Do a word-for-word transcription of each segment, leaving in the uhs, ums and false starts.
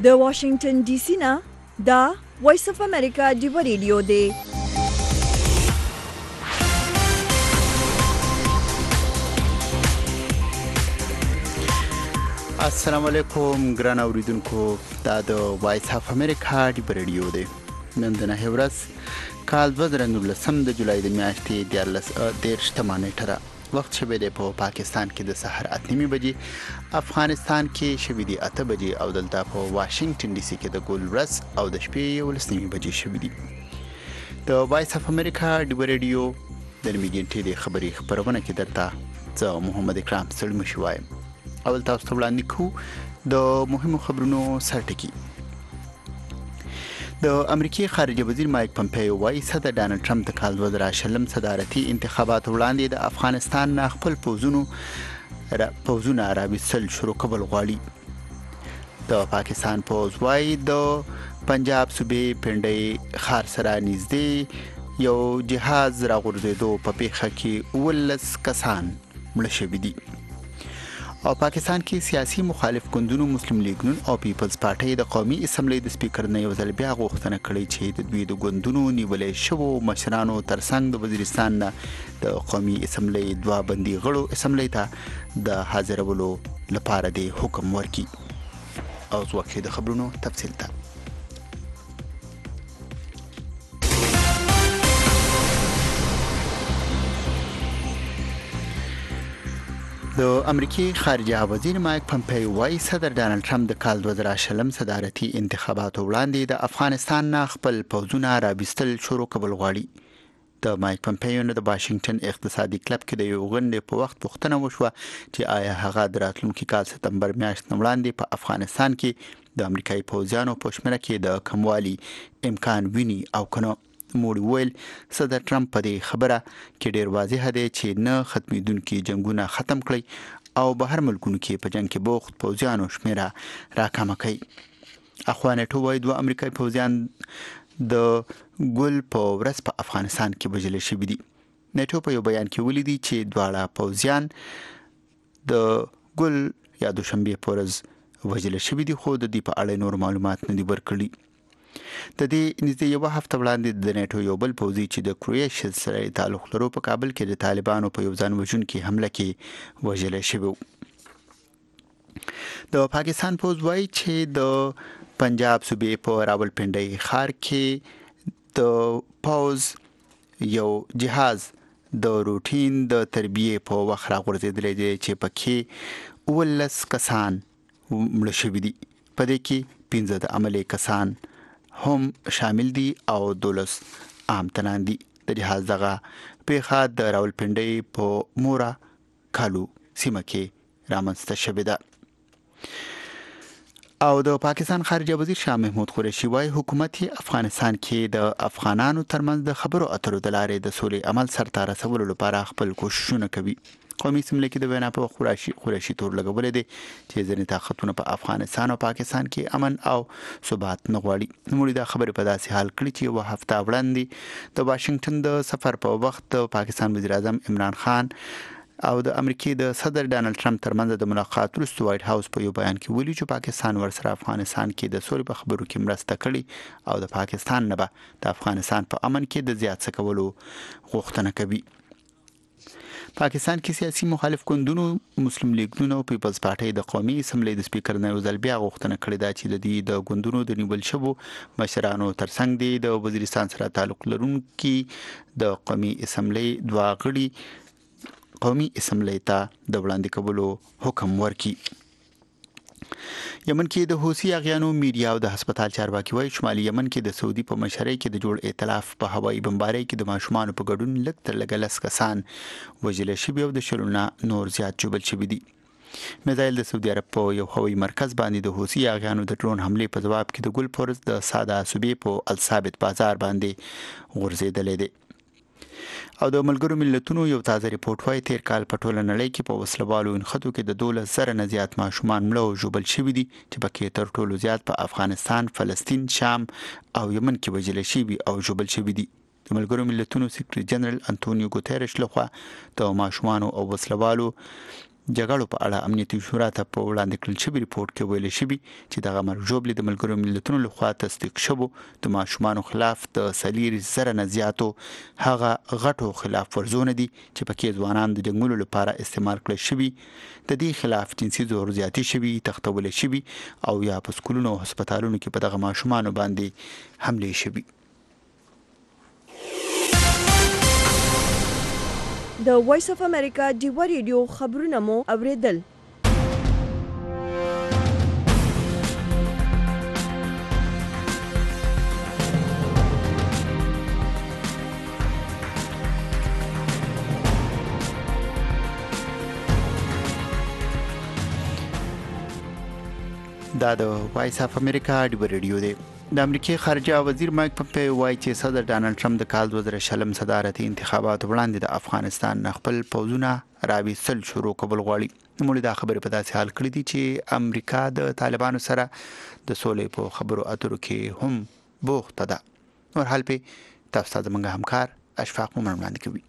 د واشنگټن ډي سي نه دا وایس اف امریکا ډیو ریډیو دی. السلام علیکم ګران اوریدونکو، دا د وایس اف امریکا ډیو ریډیو دی. نن د نهه ورځ کال دوه زره نولسم د جولای د میاشتې دیارلس دېرشتمه نیټه ده. وخت شوی دی په پاکستان کې د سحر اته نیمې بجې، افغانستان کې شوی دی اته بجې او دلته په واشنگټن ډي سي کې د ګول ورځ او د شپې یولس نیمې بجې شوی دی. د وایس اف امریکا ډیو ریډیو د نیمې ګنټې د خبري خبرونه کې درته زه محمد اکرام سلمشي وایم. اول تاسو ته وړاندې کوو د مهمو خبرونو سرټکی. د امریکای خارجه وزیر مایک پمپیو وايي صدر ډانلډ ټرمپ د کال دوه زره شلم صدارتي انتخابات وړاندې د افغانستان نه خپل پوځونو را پوځونه راوستل شروع کول غواړي. د پاکستان پوځ وايي د پنجاب صوبې پنډۍ خار سره نږدې یو جهاز راغورځېدو په پیښه کې ولس کسان مړه شوي دي. او پاکستان کې سیاسي مخالف ګوندونو مسلم لیگ نون او پیپلز پارټي د قومي اسمبلی د سپیکر نه یو ځل بیا غوښتنه کړې چې د دوی د ګوندونو نیولې شوو مشرانو ترڅنګ د وزیرستان نه د قومي اسمبلی دوه بندي غړو اسمبلی ته د حاضرولو لپاره د حکم ورکړي. او ځوکه د خبرونو تفصیل ته د امریکای خارجه وزیر مایک پمپیو وايي صدر ډانلډ ټرمپ د کال دوه زره شلم صدارتي انتخاباتو وړاندې د افغانستان نه خپل پوځونه راوستل شروع کول غواړي. د مایک پمپیو نه د واشنگټن اقتصادي کلب کې د یو غونډې په وخت پوښتنه وشوه چې آیا هغه د راتلونکي کال سپتمبر میاشت وړاندې په افغانستان کې د امریکایي پوځیانو په شمېره کې د کموالي امکان ویني او کنه. موږ ویل صدر ټرمپ په دې خبره کې ډیر واضح دی چې نه ختمېدونکي جنگونه ختم کړي او بهر ملکونو کې په جنگ کې بوخت پوځیانو شمیره راکمه کړي. اخوانټو وايي دوه امریکایي پوځیان د ګل په ورځ په افغانستان کې وژل شوي دي. نیټو په یو بیان کې ولیدي چې دواړه پوځیان د ګل یا دوشنبه په ورځ وژل شوي دي، خو د دې په اړه نور معلومات نه دي ورکړي. د دې نږدې یو هفته وړاندې د نیټو یو بل پوځي چې د کروشیا سره تعلق لرو په کابل کې د طالبانو په یو ځان وژونکي حمله کې وژل شوی. د پاکستان پوځ وايي چې د پنجاب صوبې په راولپنډۍ ښار کې د پوځ یو جهاز د روټین د تربیه په وخت راغورځېدلی دی چې پکې ولس کسان مړه شوي دي. په دې کې پنځه د عملي کسان هم شامل دي او دولس عام تنان دي. د جهاز دغه پیښه د راولپنډۍ په مورا کالو سیمه کې رامنځته شوې ده. او د پاکستان خارجه وزیر شاه محمود قریشي وايي حکومت افغانستان کې د افغانانو ترمنځ د خبرو اترو د لارې د سولې عمل سرته رسولو لپاره خپل کوششونه کوي. قومي اسمبلی کې د وینا په قریشي قریشي تور لګولې دي چې ځینې طاقتونه په افغانستان او پاکستان کې امن او ثبات نه غواړي. نو دا خبره په داسې حال کې چې یو هفته وړاندې د واشنگټن د سفر په وخت د پاکستان وزیر اعظم عمران خان او د امریکای د صدر ډانلډ ټرمپ ترمنځ د ملاقات وروسته وایټ هاوس په یو بیان کې ویلي چې پاکستان ورسره افغانستان کې د سولې په خبرو کې مرسته کړې او د پاکستان نه به د افغانستان په امن کې د زیات څه کولو غوښتنه کوي. پاکستان کې سیاسي مخالف ګوندونو مسلم لیگ نون او پیپلز پارټي د قومي اسمبلی د سپیکر نه یو ځل بیا غوښتنه کړې ده چې د دې د ګوندونو د نیول شوو مشرانو ترڅنګ دی د وزیرستان سره تعلق لرونکي د قومي اسمبلی دوه غړي قومي اسمبلی ته د وړاندې کولو حکم ورکړي. یمن کې د حوثي اغیانو میډیا او د هسپتال چارواکي وايي شمالي یمن کې د سعودي په مشرۍ کې د جوړ ائتلاف په هوایي بمبارۍ کې د ماشومان په ګډون لږ تر لږه لس کسان وژل شوي او د شلونه نور زیات ژوبل شوي دي. میزایل د سعودي عرب په یو هوایي مرکز باندې د حوثي اغیانو د ډرون حمله په جواب کې د ګل پورز د ساده صوبې په الثابت بازار باندې غورځېدلې دي. او د ملګرو ملتونو یو تازه ریپورت وايي تیر کال په ټوله نړۍ کې په وسلوالو انخدو کې د دولس زره نه زیات ماشومان مړه او ژوبل شوي دي چې پکې تر ټولو زیات په افغانستان، فلسطین، شام او یمن کې وژل شوي او ژوبل شوي دي. د ملګرو ملتونو سکرټري جنرال انټونیو ګوتيرش لخوا د ماشومان او وسلوالو جګړو په اړه امنیتي شورا ته په وړاندې کړل شوی ریپورت کې ویل شوی چې دغه مرجوبلې د ملګرو ملتونو لخوا تصدیق شوه د ماشومانو خلاف د سلیری زره نه زیاتو هغه غټو خلاف ورزونه دي چې پکې ځوانان د جنگولو لپاره استعمال کړل شوی د دې خلاف جنسي زور زیاتی شوی تختول شوی او یا په سکولونو او هسپتالونو کې په دغه ماشومانو باندې حمله شوی. د وایس اف امریکا ډیوا ریډیو خبرونه مو اوریدل. دا د وایس اف امریکا ډیوا ریډیو دی. د امریکای خارجه وزیر مایک پمپیو وایي چې صدر ډانلډ ټرمپ د کال دوه زره شلم صدارتي انتخاباتو وړاندې د افغانستان نه خپل پوځونه راویستل شروع کول غواړي. موږ دا خبرې په داسې حال کړې دي چې امریکا د طالبانو سره د سولې په خبرو اترو کې هم بوخته ده. نور حال په تاسو ته زموږ همکار اشفاق مومن وړاندې کوي.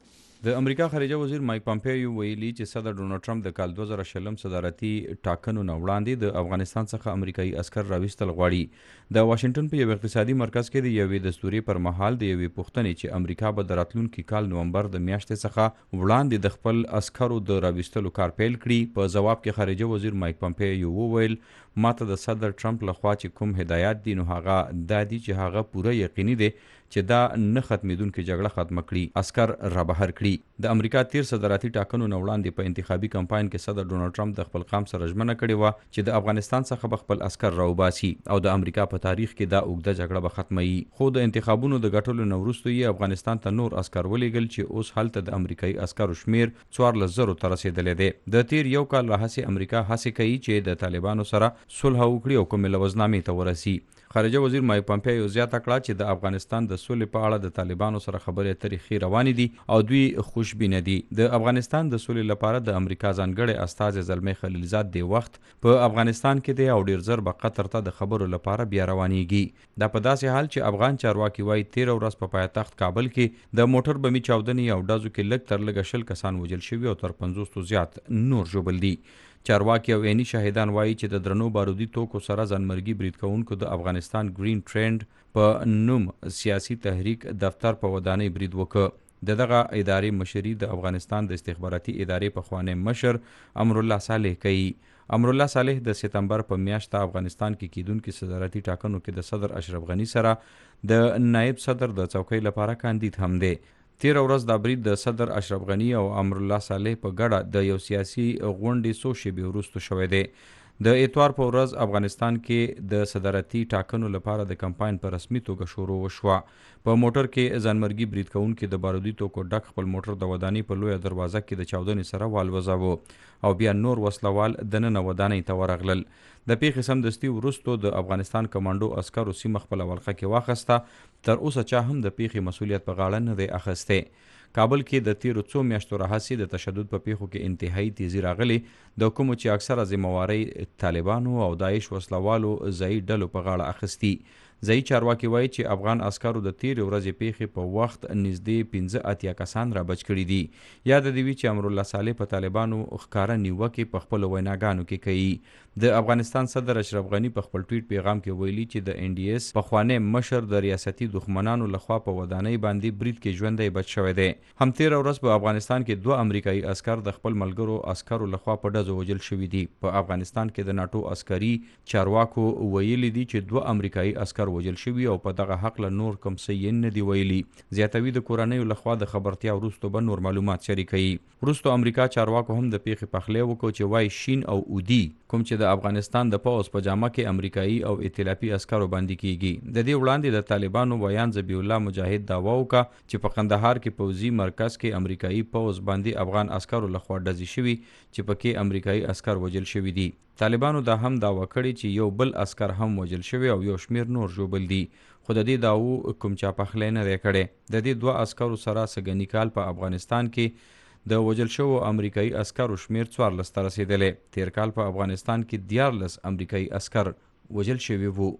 د امریکا خارجه وزیر مایک پمپیو ویلي چې صدر ډونالد ټرمپ د کال دوه زره شلم صدارتي ټاکنو نه وړاندې د افغانستان څخه امریکایي عسكر راويستل غواړي. د واشنگټن په یو اقتصادي مرکز کې د یوې دستوري پر مهال د یوې پوښتنې چې امریکا به د راتلونکي کال نومبر د میاشتې څخه وړاندې د خپل عسکرو د راويستلو کار پیل کړي په جواب کې خارجه وزیر مایک پمپیو وویل ماته د صدر ټرمپ لخوا چې کوم هدایت دي نو هغه دا دي چې هغه پوره یقیني دي چې دا نه ختمېدونکې جګړه ختمه کړي عسكر را بهر کړي. د امریکا تیر صدارتي ټاکنو نه وړاندې په انتخابي کمپاین کې صدر ډونالد ټرمپ د خپل قام سره ژمنه کړې و چې د افغانستان څخه به خپل عسكر راوباسي او د امریکا په تاریخ کې دا اوږده جګړه به ختموي. خو د انتخابونو د ګټلو نه وروسته یې افغانستان ته نور عسكر ولېږل چې اوس هلته د امریکایي عسکرو شمیر څوارلس زرو ته رسېدلی دی. د تیر یو کال راهیسې امریکا هڅې کوي چې د طالبانو سره صلح وکړي او کومې لوزنامې ته ورسي. خارجه وزیر مایک پمپیو زیاته کړه چې د افغانستان د سولې په اړه د طالبانو سره خبرې اترې ښې روانې دي او دوی خوشبینه دي. د افغانستان د سولې لپاره د امریکا ځانګړی استازی زلمی خلیلزاد د وخت په افغانستان کې دی او ډیر زر به قطر ته د خبرو لپاره بیا روانېږي. دا په داسې حال چې افغان چارواکي وایي تیر ورځ په پایتخت کابل کې د موټر بمي چاودنې او ډازو کې لږ تر لږه شل کسان وژل شوي او تر پنځوسو زیات نور ژوبل دي. چارواکي او عیني شاهدان وایي چې د درنو بارودي توکو سره ځانمرګي برید کوونکو د افغانستان گرین ټرینډ په نوم سیاسي تحریک دفتر په ودانۍ برید وکړ. د دغه ادارې مشري د افغانستان د استخباراتي ادارې پخوانی مشر امرالله صالح کوي. امرالله صالح د سپتمبر په میاشت افغانستان کې کیدونکو صدارتي ټاکنو کې د صدر اشرف غنی سره د نائب صدر د چوکۍ لپاره کاندید هم دی. تیر ورځ د برید د صدر اشرف غنی او امرالله صالح په ګډه د یو سیاسي غونډې څو شېبې وروسته شوی دی. د اتوار په ورځ افغانستان کې د صدارتي ټاکنو لپاره د کمپاین په رسمي توګه شروع وشوه. په موټر کې ځانمرګي برید کوونکي د بارودي توکو ډک خپل موټر د ودانۍ په لویه دروازه کې د چاودنې سره والوځاوه او بیا نور وسلوال دننه ودانۍ ته ورغلل. د پیښې سمدستي وروسته د افغانستان کمانډو عسکرو سیمه خپله ولقه کې واخیسته. تر اوسه چا هم د پیښې مسؤلیت په غاړه نه دی اخیستی. کابل کې د تیرو څو میاشتو راهیسې د تشدد په پیښو کې انتهایی تیزی راغلی د کومو چې اکثره ذمهواری طالبانو او داعش وسلوالو ځایي ډلو په غاړه اخیستي. ځایي چارواکي وایي چې افغان عسکرو د تیرې ورځې پیښې په وخت نږدې پنځه اتیا کسان را بچ کړي دي. یاد دې وي چې امرالله صالح په طالبانو ښکاره نیوکې په خپلو ویناګانو کې کوي. د افغانستان صدر اشرف غنی په خپل ټویټ پیغام کې ویلي چې د ان ډي اس پخوانی مشر د ریاستي دښمنانو لخوا په ودانۍ باندې برید کې ژوندی بچ شوی دی. هم تیره ورځ په افغانستان کې دوه امریکایي عسکر د خپل ملګرو عسکرو لخوا په ډزو وژل شوي دي. په افغانستان کې د ناټو عسکري چارواکو ویلي دي چې دوه امریکایي عسکر وژل شوي او په دغه حق له نور کوم څه یې نه دي ویلي. زیاتوي د کورنیو لخوا د خبرتیا وروسته به نور معلومات شریکوي. وروسته امریکا چارواکو هم د پیښې پخلی وکړ چې وایي شین او اودي کوم چې د افغانستان د پوځ په جامه کې امریکایي او ائتلافي عسکرو باندې کیږي. د دې وړاندې د طالبانو ویان ذبیح الله مجاهد دعوا وکړه چې په قندهار کې پوځي مرکز کې امریکایي پوځ باندې افغان عسکرو لخوا ډزې شوي چې پکې امریکایي عسکر وژل شوي دي. طالبانو دا هم دعوا کړې چې یو بل عسکر هم وژل شوی او یو شمیر نور ژوبل دي. خو د دې دعوو کوم چا پخلی نه دی کړی. د دې دوه عسکرو سره سږني کال په افغانستان کې د وژل شوو امریکایي عسکرو شمیر څوارلس ته رسېدلی. تیر کال په افغانستان کې دیارلس امریکایي عسکر وژل شوي وو.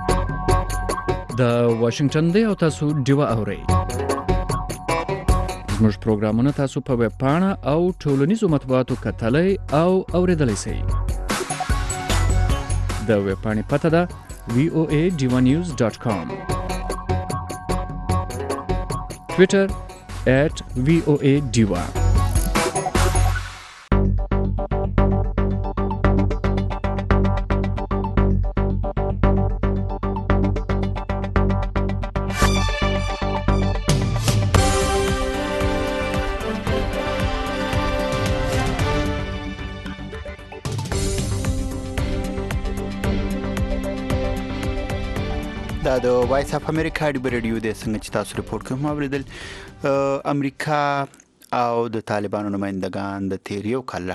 د واشنگټن دی او تاسو ډیوه اورئ. زموږ پروګرامونه تاسو په ویب پاڼه او ټولنیزو مطبوعاتو کتلای او اوریدلای شئ. د ویب پاڼې پته ده وی او ای ډیوا نیوز ډاټ کام، ټویټر at وی او ای ډیوا. دا د وایس اف امریکا د ریډیو د څنګه چې تاسو ریپورت کوم اوریدل امریکا او د طالبانو نمائندگان د تیریو کال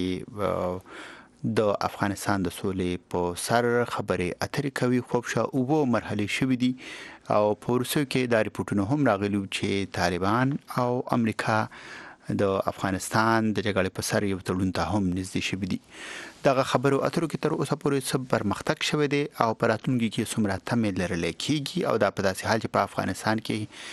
هڅې د افغانستان د سولې په سر خبرې اترې کوي. خوب شا او وو مرحله شوې دي او په روسو کې دا ریپورتونه هم راغلي چې طالبان او امریکا د افغانستان د جګړې په سر یو تړون ته هم نږدې شوي دي. دغه خبرو اترو کې تر اوسه پورې څه پرمختګ شوی دی او په راتلونکي کې څومره تمې لرل کېږي او دا په داسې حال چې په افغانستان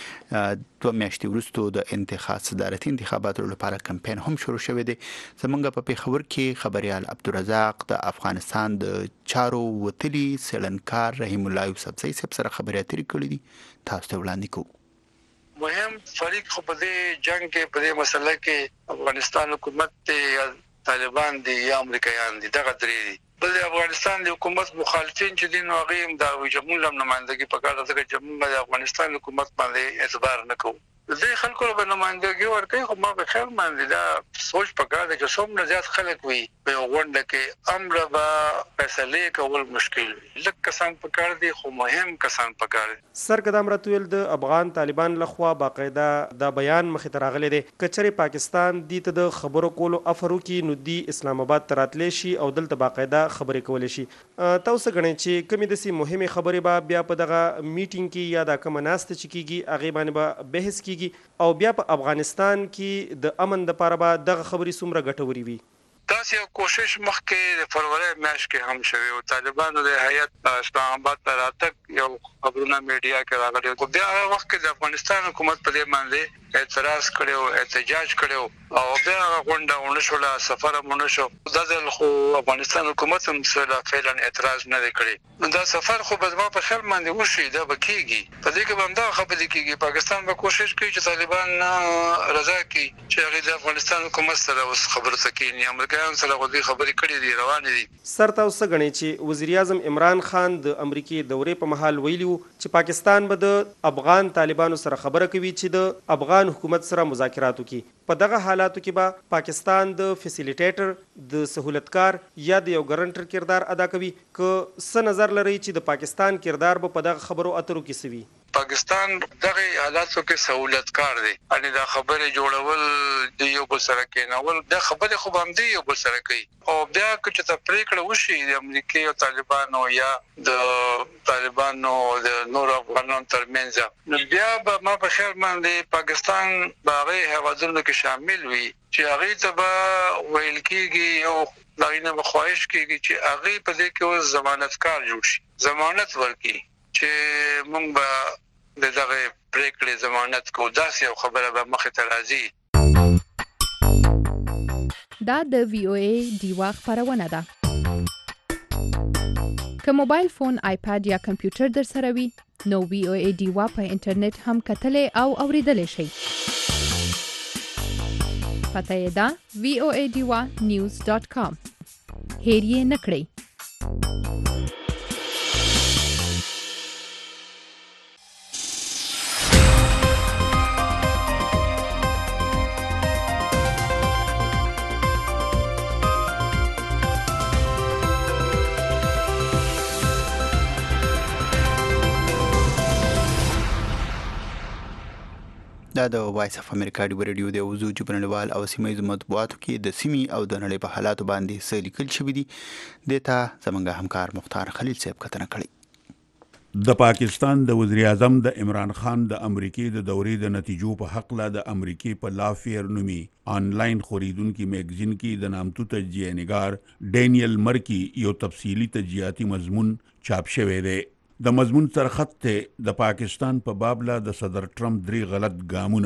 کې دوه میاشتې وروسته د انتخاب صدارتي انتخاباتو لپاره کمپاین هم شروع شوی دی. زمونږ په پیښور کې خبريال عبدالرزاق د افغانستان د چارو وتلی سیلنکار رحیم الله یوسفزئی سره خبرې اترې کړې دي. تاسو ته وړاندې کوو. مهم فریق خو په دې جنگ کې په دې مسله کې افغانستان حکومت یا طالبان دي یا امریکایان دي، دغه درې دي. بل افغانستان د حکومت مخالفین چې دین واغیم دا جمهور لم نمائندګي په کار دغه جمهور د افغانستان حکومت باندې اعتبار نه کوي. د خلکو په نمائندګي ورکوي خو ما به خیر باندې دا سوچ پکار دی چې څومره زیات خلک وي په غونډه کې امر به فیصله کول مشکل وي. لکه کسان پکار دي خو مهم کسان پکار دي. سرګدام راتویل د افغان طالبان لخوا باقاعده دا بیان مخې ته راغلی دی کچري پاکستان دي ته د خبرو کولو افرو کې نو دی اسلام آباد تراتلې شي او دلته باقاعده خبرې کولې شي. تاسو غنئ چې کومې د سي مهمه خبرې به بیا په دغه میټینګ کې یا د کوم ناست چې کیږي هغه باندې به بحث کیږي او بیا په افغانستان کې د امن د لپاره به دغه خبرې څومره ګټوري وي. تاسو یو کوشش مخکې د فروری میاشت کې هم شوی او طالبانو د هیئت اسلام آباد ته راتګ یو خبرونه میډیا کې راغلي او بیا هغه وخت کې د افغانستان حکومت په دې باندې اعتراض کړو احتجاج کړو او بیا غونډه ونشوله سفر مونږ شو. دا ځل خو افغانستان حکومت هم سره فعلا اعتراض نه کړی. دا سفر خو به ما په خیال باندې وشي دا بکیږي په دې کې هم دا خبرې کیږي. پاکستان به کوشش کوي چې طالبان رضا کړي چې هغه د افغانستان حکومت سره اوس خبرو سکینی امریکایان سره غوډي خبرې کړې دي روانې دي. سر تاسو غنئ چې وزیر اعظم عمران خان د امریکای دورې په محل ویلو چې پاکستان به د افغان طالبانو سره خبره کوي چې د افغان حکومت سره مذاکرات وکړي. په دغه حالاتو کې به پاکستان د فیسیلیټیټر د سہولتکار یا د یو ګارنټر کردار ادا کوي که څه نظر لري چې د پاکستان کردار به په دغه خبرو اترو کې سوي. پاکستان دغه حالاتو کې سہولتکار دی ان دا خبره جوړول د یو بل سره کېنول د خبره خو باندې یو بل سره کوي او بیا چې ته پریکړه وشي د امریکای او طالبانو یا د طالبانو د نور افغانانو ترمنځ نو بیا به ما په خیر باندې پاکستان باغې هوادونو کې شامل وي چې هغه ته به ویل کېږي او دغه نه خواهش کېږي چې هغه په دې کې ضمانتکار جوړ شي ضمانت ورکړي چې مونږ به دغه پریکړې ضمانت کو. داسې یو خبره به مخې ته راځي. دا د وی او ای ډیوا خبرونه ده. که موبایل فون آیپاد یا کمپیوټر در سره وي نو وی او ای ډیوا په انټرنیټ هم کتلې او اوریدلې شي. پته یې ده وی او ای ډیوا نیوز ډاټ کام. هیر یې نه کړئ. دا د وایس اف امریکا د ریډیو د اوزو جبرنوال او سیمې مطبوعاتو کې د سیمې او د نړۍ په حالاتو باندې څه لیکل شوی دي. دته زمونږ همکار مختار خلیل صاحب کتنه کړې. د پاکستان د وزیر اعظم د عمران خان د امریکای د دورې د نتیجو په حق لا د امریکای په لافیر نومي آنلاین خوریدونکو میگزین کې د نامتو تجزیه نگار ډینیل مرکی یو تفصیلی تجزیاتی مضمون چاپ شوی دی. د مضمون سرخط ته د پاکستان په بابله د صدر ټرمپ درې غلط ګامونه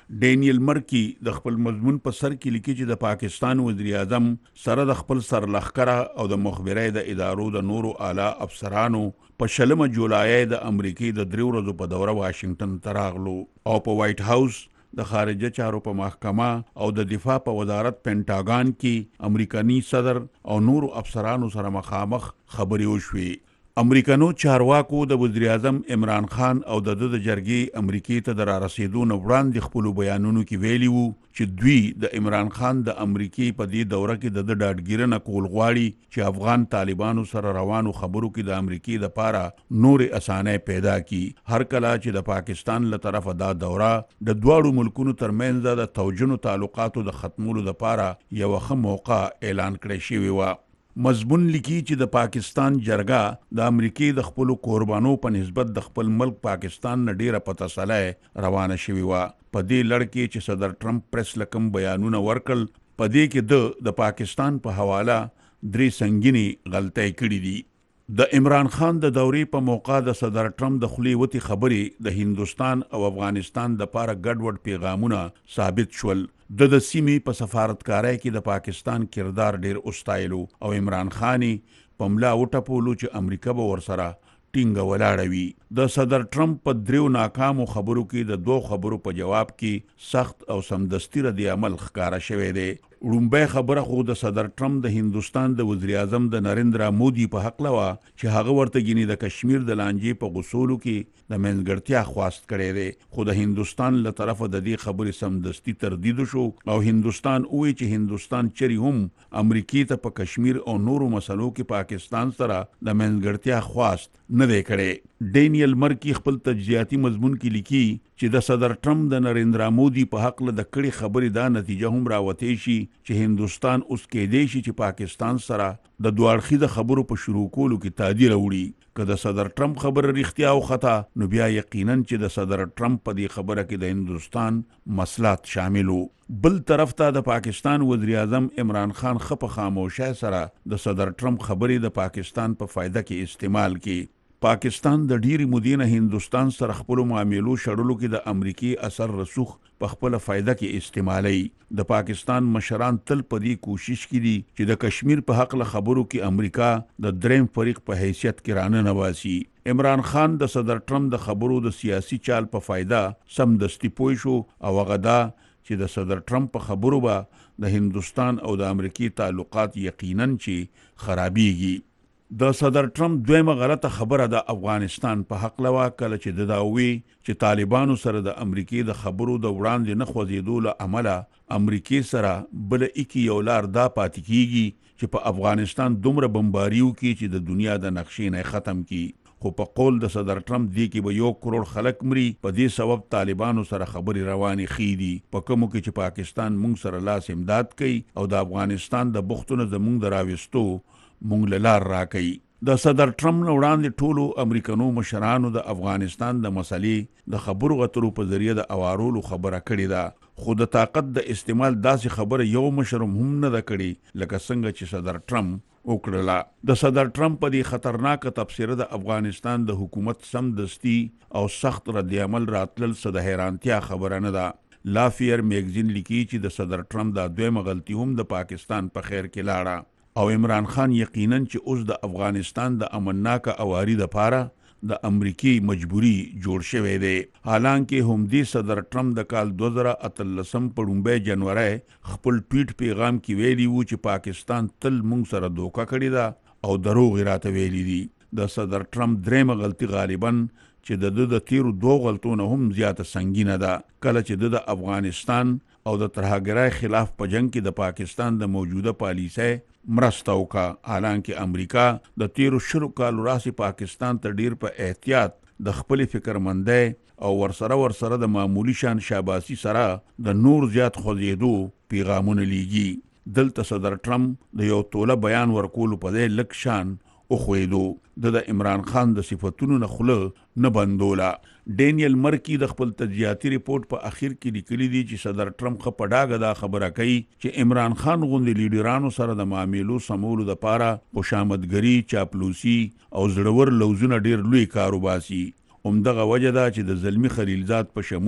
ډینیل مرکی د خپل مضمون په سر کې لیکي چې د پاکستان وزیر اعظم سره د خپل سرلښکره او د مخبرۍ د ادارو د نورو اعلی افسرانو په شلمه جولای د امریکای د درې ورځو په دوره واشنگټن ته راغلو او په وایټ هاوس د خارجه چارو په محکمه او د دفاع په وزارت پینټاګان کې امریکایي صدر او نورو افسرانو سره مخامخ خبرې وشوې. امریکانو چارواکو د وزیر اعظم عمران خان او د د جرګې امریکای ته د را رسیدو نه وړاندې خپل بیانونو کې ویلي وو چې دوی د عمران خان د امریکای په دې دوره کې د ډاډګیرنه کول غواړي چې افغان طالبانو سره روانو خبرو کې د امریکای د پاره نور اسانه پیدا کړي. هر کله چې د پاکستان له طرفه دا دوره د دواړو ملکونو ترمنځ د توجنو تعلقاتو د ختمولو د پاره یو ښه موقع اعلان کړی شوی و. مضمون لیکي چې د پاکستان جرګه د امریکای د خپل قربانو په نسبت د خپل ملک پاکستان نه ډیره پته ساله روانه شوی و. په دې لړ کې چې صدر ټرمپ پریس لکم بیانونه ورکړل په دې کې د د پاکستان په حواله درې سنگینی غلطۍ کړې دي. د عمران خان د دورې په موقع د صدر ټرمپ د خلی وتی خبرې د هندستان او افغانستان د پاره ګډوډ پیغامونه ثابت شول. د د سیمې په سفارتکارۍ کې د پاکستان کردار ډیر اوستایلو او عمران خان په ملا وټپولو چې امریکا به ورسره ټینګه ولاړه وي. د صدر ټرمپ په دریو ناکامو خبرو کې د دوه خبرو په جواب کې سخت او سمدستي ردی عمل ښکارا شوی دی. لومبه خبره خو د صدر ټرمپ د هندستان د وزیر اعظم د نریندرا مودي په حق لوا چې هغه ورته ګینی د کشمیر د لانجې په غوسولو کې د منځګړتیا خواست کړي دي. خو د هندستان له طرفه د دې خبرې سمدستي تردید شو او هندستان وایي چې هندستان چری هم امریکای ته په کشمیر او نورو مسلو کې پاکستان سره د منځګړتیا خواست نه دی کړي. ډینیل مرکی خپل تجزیاتی مضمون کې لیکي چې د صدر ټرمپ د نریندرا مودي په حق له د کړي خبرې دا نتیجه هم راوتی شي چې هندستان اوس کې دی شي چې پاکستان سره د دوړخي د خبرو په شروع کولو کې تعدیل وړي. که د صدر ټرمپ خبره رښتیا او خطا نو بیا یقینا چې د صدر ټرمپ په دې خبره کې د هندستان مصلحت شاملو. بل طرف ته د پاکستان وزیر اعظم عمران خان خپ خاموشه سره د صدر ټرمپ خبرې د پاکستان په فایده کې استعمال کړي. پاکستان د ډیری مدینه هندستان سره خپل معاملو شړلو کې د امریکای اثر رسوخ په خپل فایده کې استعمالي. د پاکستان مشران تل په دې کوشش کړي چې د کشمیر په حق له خبرو کې امریکا د دریم فریق په حیثیت کې رانه نواسي. عمران خان د صدر ټرمپ د خبرو د سیاسي چال په فایده سم دستی پوي شو او غدا چې د صدر ټرمپ په خبرو به د هندستان او د امریکای تعلقات یقینا چې خرابيږي. د صدر ټرمپ دویمه غلطه خبره د افغانستان په حق لوا کله چې د داوی چې طالبانو سره د امریکای د خبرو د وړاندې نه خوځېدو له عمله امریکای سره بل اکی یو لار دا پاتې کیږي چې په افغانستان دومره بمباریو کې چې د دنیا د نقشې نه ختم کی. خو په قول د صدر ټرمپ دی کې به یو کروڑ خلک مري. په دې سبب طالبانو سره خبري رواني خېدي په کومو کې چې پاکستان مونږ سره لاس امداد کوي او د افغانستان د بختونو زمونږ د راوستو مونږ له لار راکړي. د صدر ټرمپ نه وړاندې ټولو امریکانو مشرانو د افغانستان د مسلې د خبرو اترو په ذریعہ د اوارولو خبره کړې ده. خو د طاقت د استعمال داسې خبره یو مشرم هم نه ده کړې لکه څنګه چې صدر ټرمپ وکړله. د صدر ټرمپ په دې خطرناک تبصره د افغانستان د حکومت سمدستي او سخت رد عمل راتلل څه د حیرانتیا خبره نه ده. لافیر میگزین لیکي چې د صدر ټرمپ د دویمه غلطي هم د پاکستان په خیر کې لاړه او عمران خان یقینا چې اوس د افغانستان د امنناک اواری د پاره د امریکای مجبوری جوړ شوی دی. حالانکه هم دی صدر ټرمپ د کال دوه زره اتلسم په لومبۍ جنوري خپل ټویټ پیغام کې ویلي وو چې پاکستان تل مونږ سره دوکه کړې ده او دروغ راته ویلي دي. د صدر ټرمپ درېمه غلطي غالبا چې د د تیرو دوه غلطونو هم زیاته سنگینه ده. کله چې د افغانستان او د ترهګرۍ خلاف په جنگ کې د پاکستان د موجوده پالیسۍ مرسته وکړه. حالانکه امریکا د تیرو شلو کالو راهیسې پاکستان ته ډیر په احتیاط د خپل فکرمندۍ او ورسره ورسره د معمولی شان شاباسي سره د نور زیات خوځېدو پیغامونه لیږي. دلته صدر ټرمپ د یو توله بیان ورکولو په ځای لږ شان وخوېدو. د د عمران خان د صفتونو نه خوله نه بندوله. ډینیل مرکی د خپل تجزیاتي ریپورت په اخر کې لیکلي دي چې صدر ټرمپ خو په ډاګه دا خبره کوي چې عمران خان غوندې لیډرانو سره د معاملو سمولو د پاره خوشامدګري، چاپلوسي او زړور لوزونه ډیر لوی کاروباسي. همدغه وجه ده چې د زلمی خلیلزاد په شمول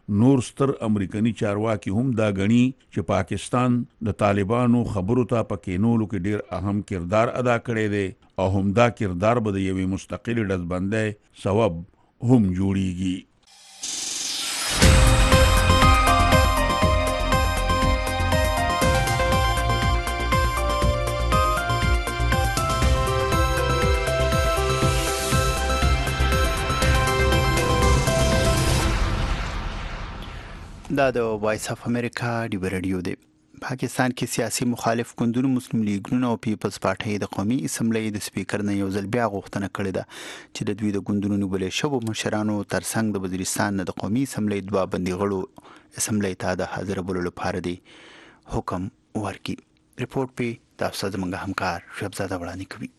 نور ستر امریکایي چارواکي هم دا غني چې پاکستان د طالبانو خبرو ته پکینولو کې ډیر اهم کردار ادا کړی دی او هم دا کردار به د یوې مستقلې ډزبندۍ سبب هم جوړیږي. دا د وایس اف امریکا ډیو رادیو دی. پاکستان کې سیاسي مخالف ګوندونو مسلم لیګونو او پیپلز پارټي د قومي اسمبلی د سپیکر نه یو ځل بیا غوښتنه کړې ده چې د دوی د ګوندونو نیولې شوو مشرانو ترڅنګ د وزیرستان نه د قومي اسمبلی دوه بندي غړو اسمبلی ته د حاضرولو لپاره دی حکم ورکړي. رپورټ په تاسو زموږ همکار شبزاده وړاندې کوي.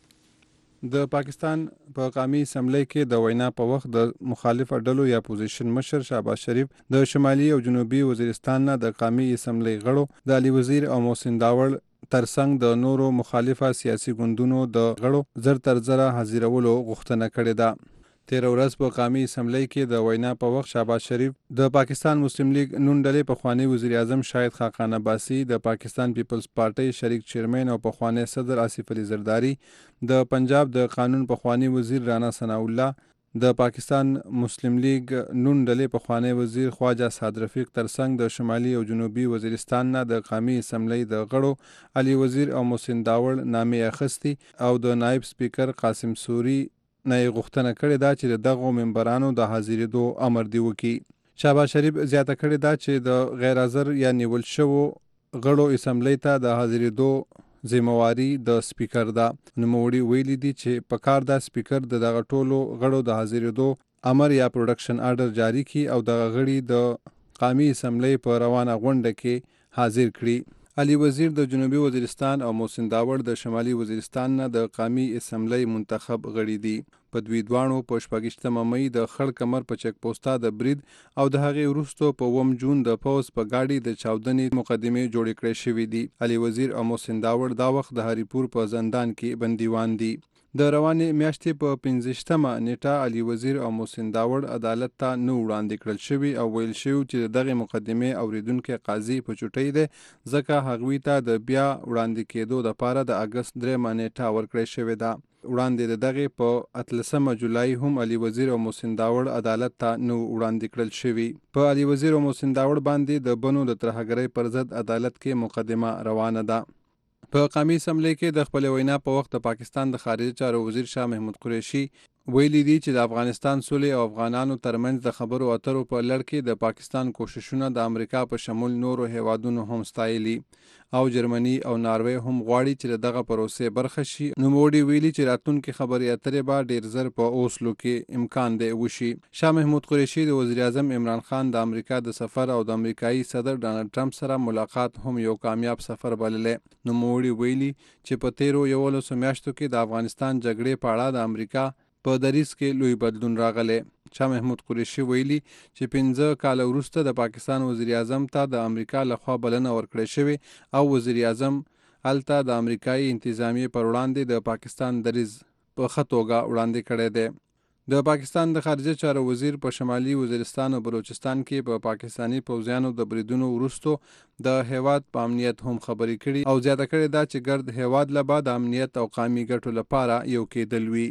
د پاکستان په قومي اسمبلی کې د وینا په وخت د مخالف ډلو یا اپوزیشن مشر شهباز شریف د شمالي او جنوبي وزیرستان نه د قومي اسمبلی غړو د علي وزیر او محسن داوړ ترڅنګ د نورو مخالفه سیاسي ګوندونو د غړو زر تر زره حاضرولو غوښتنه کړې ده. تیر ورځ په قومي اسمبلی کې د وینا په وخت شهباز شریف د پاکستان مسلم لیگ نون ډلې پخوانی وزیر اعظم شاهد خاقان عباسی، د پاکستان پیپلز پارټي شریک چیرمن او پخوانی صدر آصف علي زرداری، د پنجاب د قانون پخوانی وزیر رانا ثناء الله، د پاکستان مسلم لیگ نون ډلې پخوانی وزیر خواجه سعد رفیق ترڅنګ د شمالي او جنوبي وزیرستان نه د قومي اسمبلی د غړو علي وزیر او محسن داوړ نامې اخیستی او د نائب سپیکر قاسم سوري نه غوښتنه کړې ده چې دغه ممبرانو د حاضرېدو امر دی وکړي. شهباز شریف زیاته کړې ده چې د غیر حاضر یا نیول شوو غړو اسمبلی ته د حاضرېدو ذمہواری د سپیکر ده. نوموړي ویلي دي چې په کار د سپیکر د دغه ټولو غړو د حاضرېدو امر یا پروډکشن آرډر جاری کړي او دغه غړي د قومي اسمبلی په روانه غونډه کې حاضر کړي. علي وزیر د جنوبي وزیرستان او محسن داوړ د شمالي وزیرستان نه د قومي اسمبلی منتخب غړي دي. په دوی دواړو په شپږشتمه مئی د خړ کمر په چک پوسټا د برید او د هغې وروسته په اووم جون د پوز په گاډي د چاودنې مقدمې جوړې کړې شوې دي. علي وزیر او محسن داوړ دا وخت د هریپور په زندان کې بندیوان دي. د روانې میاشتې په پنځشتمه نیټه علي وزیر او محسن داوړ عدالت ته نه وړاندې کړل شوي او ویل شوي چې دغه مقدمې اوریدونکي قاضي په چوټۍ دی ځکه هغوی ته د بیا وړاندې کېدو لپاره د اګست درېیمه نیټه ورکړې شوې ده. وړاندې د دغه په اتلسمه جولای هم علي وزیر او محسن داوړ عدالت ته نه وړاندې کړل شوي. په علي وزیر او محسن داوړ باندې د بنو د ترهګرۍ پر ضد عدالت کې مقدمه روانه ده. په قومي اسمبلی کې د خپل وینا په وخت د پاکستان د خارجه چارو وزیر شاه محمود قریشي ویلي دي چې د افغانستان سولې او افغانانو ترمنځ د خبرو اترو په لړ کې د پاکستان کوششونه د امریکا په شمول نورو هیوادونو هم ستایلي او جرمني او ناروې هم غواړي چې دغه پروسې برخه شي. نوموړي ویلي چې راتلونکي خبرې اترې به ډیر زر په اوسلو کې امکان دی وشي. شاه محمود قریشي د وزیر اعظم عمران خان د امریکا د سفر او د امریکایي صدر ډانلډ ټرمپ سره ملاقات هم یو کامیاب سفر بللی. نوموړي ویلي چې په تیرو یولسو میاشتو کې د افغانستان جګړې په اړه د امریکا په دریځ کې لوی بدلون راغلی. شاه محمود قریشي ویلي چې پنځه کاله وروسته د پاکستان وزیر اعظم ته د امریکا لخوا بلنه ورکړې شوې او وزیر اعظم هلته د امریکایي انتظامیې پر وړاندې د پاکستان دریځ په ښه توګه وړاندې کړی دی. د پاکستان د خارجه چارو وزیر په شمالي وزیرستان او بلوچستان کې په پا پاکستاني پوځیانو د بریدونو وروسته د هیواد په امنیت هم خبرې کړي او زیاته کړې ده چې ګرد هیواد له بعد امنیت او قومي ګټو لپاره یو کېدل وي.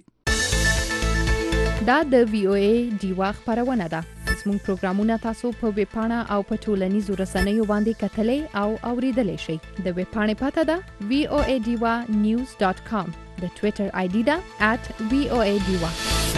دا د وی او ای ډیوا خبرونه ده. زموږ پروګرامونه تاسو په ویب پاڼه او په ټولنیزو رسنیو باندې کتلای او اوریدلای شئ. د ویب پاڼې پته ده وی او ای ډیوا نیوز ډاٹ کام. د ټوئیټر آی ډي ده ات وی او ای ډیوا.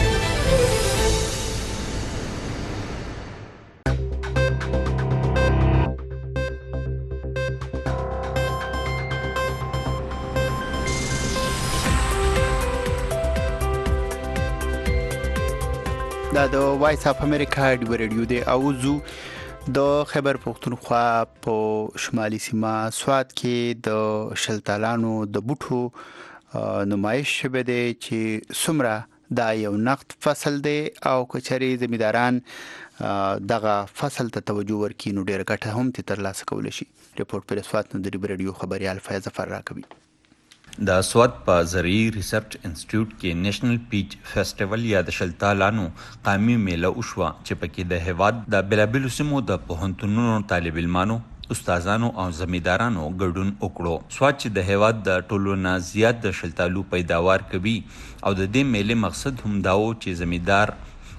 دا د وایس اف امریکا ډیو رادیو دی او زو د خیبر پختونخوا په شمالي سیمه سواد کې د شلتالانو د بوټو نمایش شوه دی چې څومره دا یو نقد فصل دی او کچري زمیداران دغه فصل ته توجه ورکړي نو ډېر ګټه هم ترلاسه کول شي. ریپورت پر سواد نو د ډیو رادیو خبريال فیض ظفر راکوي. د سواد په زرعي ریسرچ انسټیټیوټ کې نېشنل پیچ فیسټیوال یا د شلتالانو قومي میله وشوه چې پکې د هیواد د بېلابېلو سیمو د پوهنتونونو طالب علمانو، استادانو او زمیندارانو ګډون وکړو. سواد چې د هیواد د ټولو نه زیات د شلتالو پیداوار کوي او د دې میلې مقصد هم دا و چې زمیندار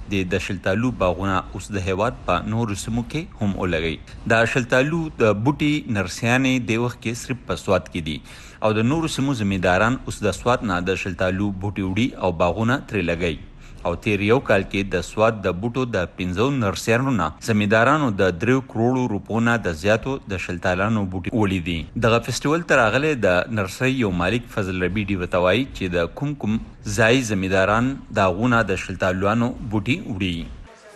د شلتالو باغونه اوس د هیواد په نورو سیمو کې هم ولګي. د شلتالو د بوټي نرسیانې د وخت کې صرف په سواد کې دي او د نورو سیمو زمینداران اوس د سواد نه د شلتالو بوټي وړي او باغونه ترې لګي. او تیر یو کال کې د سواد د بوټو د پنځو نرسیانو نه زمیندارانو د دریو کروڑو روپو نه د زیاتو د شلتالانو بوټي وړي دي. دغه فیسټیوال ته راغلی د نرسرۍ یو مالک فضل ربی ډي وتوایي چې د کوم کوم ځای زمینداران د غونه د شلتالوانو بوټي وړي.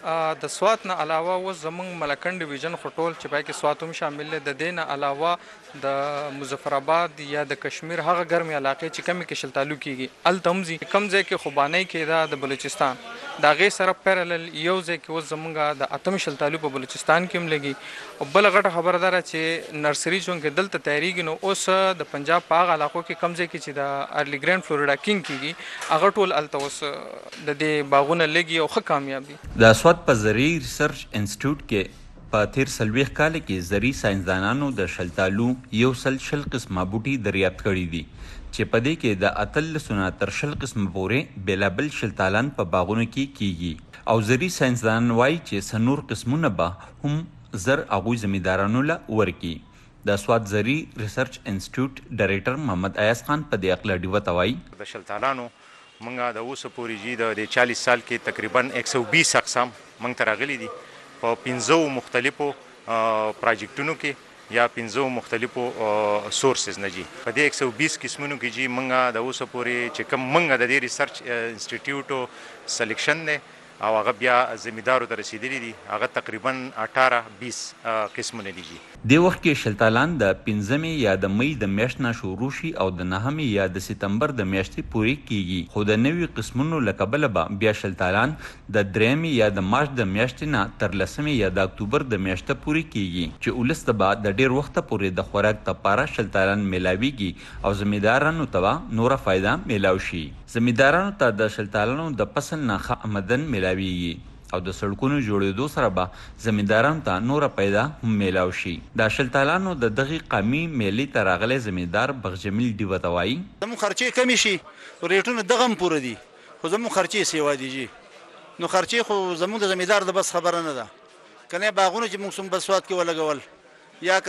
د سوات نه علاوه اوس زمونږ ملکنډ ډیویژن خو ټول چې پای کې سوات هم شامل دی. د دې نه علاوه د مظفر آباد یا د کشمیر هغه ګرمې علاقې چې کمې کې شلتالو کېږي هلته هم ځي. کوم ځای کې خوبانۍ کې دا د بلوچستان د هغې سره پیرلل یو ځای کې اوس زمونږ د اتم شلتالو په بلوچستان کې هم لګي. او بله غټه خبره دا ده چې نرسري چون کې دلته تیارېږي نو اوس د پنجاب په هغه علاقو کې کم ځای کې چې د ارلی ګرینډ فلوریډا کینګ کېږي هغه ټول هلته اوس د دې باغونه لګي او ښه کامیاب دي. د سواد په زرعي ریسرچ انسټیټیوټ کې په تیر څلوېښت کال کې زرعي ساینسدانانو د شلتالو یو سل شل قسمه بوټي دریافت کړي دي چې په دې کې د اتلسو نه تر شل قسمه پورې بېلابېل شلتالان په باغونو کې کیږي. او زرعي ساینسدانان وایي چې څلور قسمونه به هم زر هغوی زمیندارانو له ورکي. د سواد زرعي ریسرچ انسټیټیوټ ډایرکټر محمد ایاز خان په دې هکله ډیوه وایي د شلتالانو منګه د اوسه پورې جی د چالیس سال کې تقریبا ایک سو بیس اقسام منګ ته راغلي دي په پنځو مختلفو پروجیکټونو کې یا پنځو مختلفو سورسز نه جی. په دې ایک سو بیس قسمونو کې جی منګه د اوسه پورې چې کوم منګه د دې ریسرچ انسټیټیوټ سلیکشن نه او هغه بیا زمیندارو ته رسیدلی دي هغه تقریبا اٹھارہ بیس قسمونه دي. د وخت کې شلتالان د پنځمې یا د مې د میاشت نه شروع شي او د نهمې یا د سپتمبر د میاشتې پورې کیږي. خو د نوي قسمونو له کبله به بیا شلتالان د درېمې یا د مارچ د میاشتې نه تر لسمې یا د اکتوبر د میاشتې پورې کیږي چې ولس ته به د ډیر وخت پورې د خوراک لپاره شلتالان میلاویږي او زمیندارانو ته به نوره فایده میلاو شي. زمیندارانو ته د شلتالانو د فصل نه ښه آمدن میلاویږي او د سړکونو جوړېدو سره به زمیندارانو ته نوره پیدا هم میلاو شي. د شلتالانو د دغې قومي میلې ته راغلی زمیندار بغجمیل ډیوه ته وایي زموږ خرچې کمې شي ریټونه دغه هم پوره دي خو زموږ خرچې سیوا دي جي نو خرچې خو زموږ د زمیندار د بس خبره نه ده. کنه باغونه چې موږ څومره سواد کې ولګول یا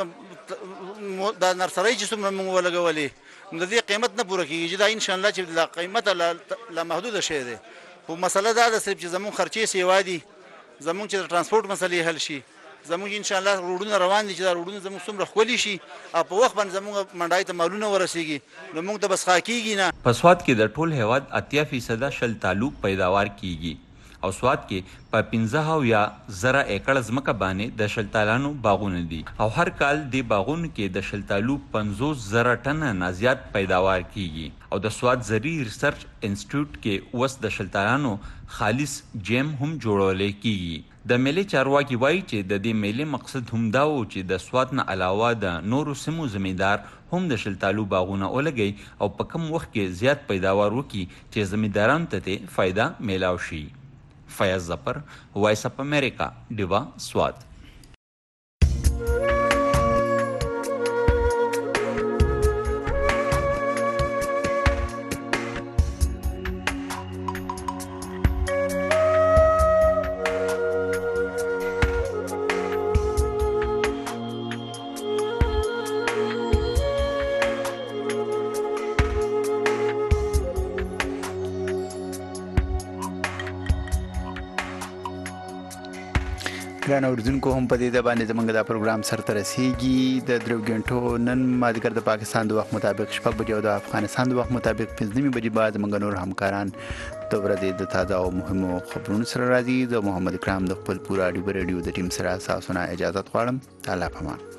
کوم د نرسرۍ چې څومره موږ ولګولې نو د دې قیمت نه پوره کېږي دا انشاءالله چې لا قیمت لا محدوده شی دی. خو مسله دا ده صرف چې زموږ خرچې سیوا دي زموږ چې د ترانسپورټ مسلې حل شي زموږ انشاءالله روډونه روان دي چې دا روډونه زموږ څومره ښکلي شي او په وخت باندې زموږ منډای ته مالونه ورسیږي نو موږ ته بس ښه کېږي نه. په سواد کې د ټول هیواد اتیا فیصده شلتالو پیداوار کیږي او سواد کې په پنځه یا زره ایکړ ځمکه باندې د شلتالانو باغونه دي او هر کال د باغونو کې د شلتالو پنځوس زره ټنه نه زیات پیداوار کیږي. او د سواد زرعي ریسرچ انسټیټیوټ کې اوس د شلتالانو خالص جیم هم جوړول کیږي. د میلې چارواکي وایي چې د دې میلې مقصد هم دا و چې د سواد نه علاوه د نورو سیمو زمیندار هم د شلتالو باغونه ولګي او په کم وخت کې زیات پیداوار وکړي چې زمیندارانو ته فایده میلاو شي. فیاض ظفر، وایس اف امریکا، ډیوا، سواد. ګران اوریدونکو هم په دې باندې زموږ دا پروګرام سرته رسیږي. د درو غنټو نن مازدیګر د پاکستان د وخت مطابق شپږ بجې او د افغانستان د وخت مطابق پنځه نیمې بجې بعد زموږ نور همکاران د ورځې د تازه او مهمو خبرونو سره راځي. د محمد اکرام د خپل پوره اډیو ریډیو د ټیم سره تاسو نه اجازه غواړم. الله پامان.